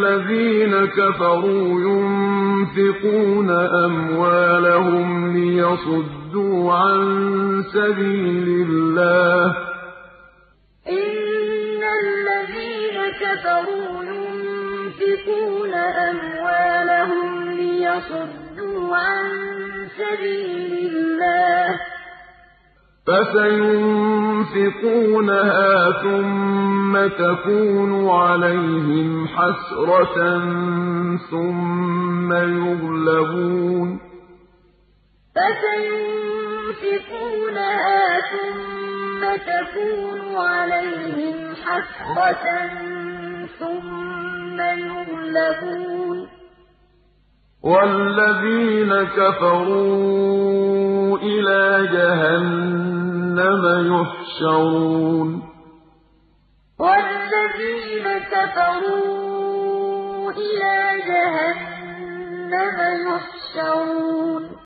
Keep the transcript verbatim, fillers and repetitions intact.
الَّذِينَ كَفَرُوا يُنفِقُونَ أَمْوَالَهُمْ لِيَصُدُّوا عَن سَبِيلِ اللَّهِ ۚ إِنَّ الَّذِينَ كَفَرُوا يُنفِقُونَ أَمْوَالَهُمْ لِيَصُدُّوا عَن سَبِيلِ اللَّهِ ۚ فَسَيُنفِقُونَهَا ثُمَّ تَكُونُ عَلَيْهِمْ حَسْرَةً ثُمَّ يُغْلَبُونَ فَسَيُنفِقُونَهَا ثُمَّ تَكُونُ عَلَيْهِمْ حَسْرَةً ثُمَّ يُغْلَبُونَ وَالَّذِينَ كَفَرُوا إِلَىٰ جَهَنَّمَ يُحْشَرُونَ وَالَّذِينَ كَفَرُوا إِلَىٰ جَهَنَّمَ يُحْشَرُونَ